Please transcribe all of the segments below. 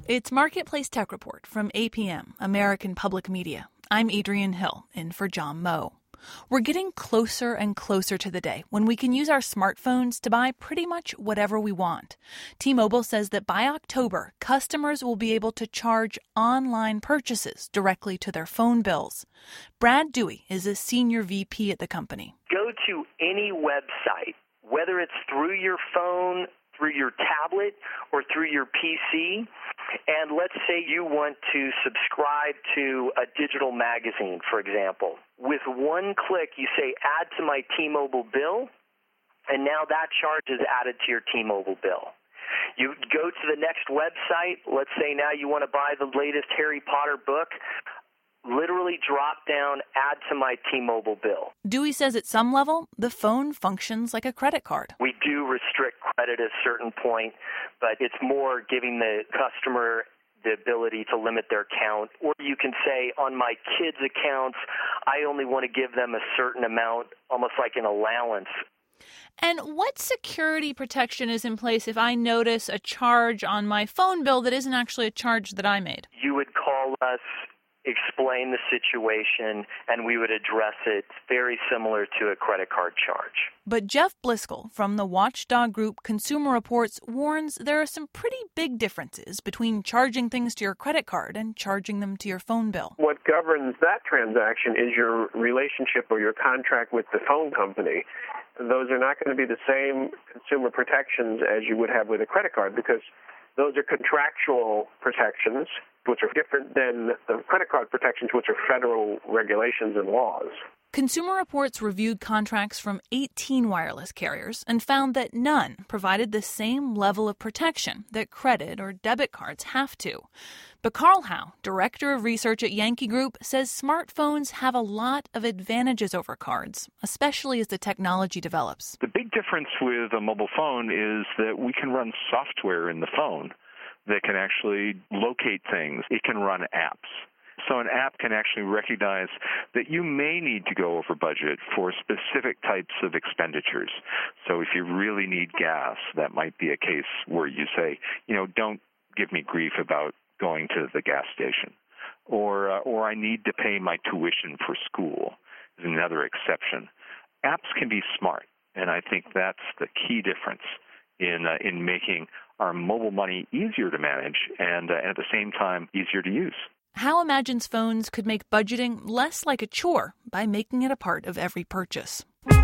It's Marketplace Tech Report from APM, American Public Media. I'm Adrienne Hill, in for John Moe. We're getting closer and closer to the day when we can use our smartphones to buy pretty much whatever we want. T-Mobile says that by October, customers will be able to charge online purchases directly to their phone bills. Brad Dewey is a senior VP at the company. Go to any website, whether it's through your phone, through your tablet, or through your PC, and let's say you want to subscribe to a digital magazine, for example. With one click, you say, add to my T-Mobile bill, and now that charge is added to your T-Mobile bill. You go to the next website. Let's say now you want to buy the latest Harry Potter book. Literally drop down, add to my T-Mobile bill. Dewey says at some level, the phone functions like a credit card. We do restrict credit at a certain point, but it's more giving the customer the ability to limit their account. Or you can say, on my kids' accounts, I only want to give them a certain amount, almost like an allowance. And what security protection is in place if I notice a charge on my phone bill that isn't actually a charge that I made? You would call us, explain the situation, and we would address it very similar to a credit card charge. But Jeff Bliscoe from the watchdog group Consumer Reports warns there are some pretty big differences between charging things to your credit card and charging them to your phone bill. What governs that transaction is your relationship or your contract with the phone company. Those are not going to be the same consumer protections as you would have with a credit card because those are contractual protections, which are different than the credit card protections, which are federal regulations and laws. Consumer Reports reviewed contracts from 18 wireless carriers and found that none provided the same level of protection that credit or debit cards have to. But Carl Howe, director of research at Yankee Group, says smartphones have a lot of advantages over cards, especially as the technology develops. The big difference with a mobile phone is that we can run software in the phone that can actually locate things. It can run apps. So an app can actually recognize that you may need to go over budget for specific types of expenditures. So if you really need gas, that might be a case where you say, don't give me grief about going to the gas station. Or I need to pay my tuition for school is another exception. Apps can be smart, and I think that's the key difference in making our mobile money easier to manage and at the same time easier to use. Howe imagines phones could make budgeting less like a chore by making it a part of every purchase.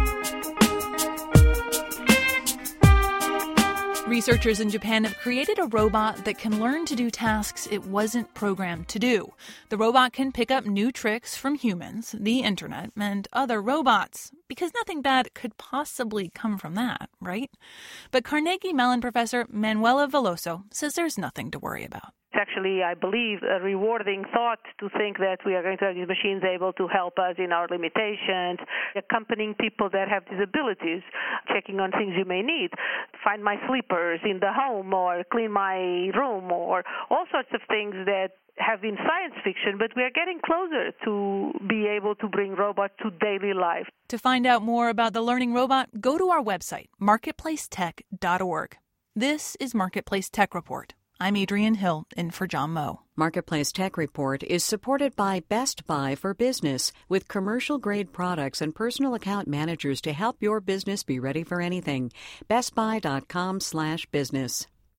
Researchers in Japan have created a robot that can learn to do tasks it wasn't programmed to do. The robot can pick up new tricks from humans, the internet, and other robots, because nothing bad could possibly come from that, right? But Carnegie Mellon professor Manuela Veloso says there's nothing to worry about. It's actually, I believe, a rewarding thought to think that we are going to have these machines able to help us in our limitations, accompanying people that have disabilities, checking on things you may need, find my slippers in the home or clean my room or all sorts of things that have been science fiction, but we are getting closer to be able to bring robots to daily life. To find out more about the learning robot, go to our website, marketplacetech.org. This is Marketplace Tech Report. I'm Adrienne Hill, in for John Moe. Marketplace Tech Report is supported by Best Buy for Business, with commercial-grade products and personal account managers to help your business be ready for anything. BestBuy.com/business.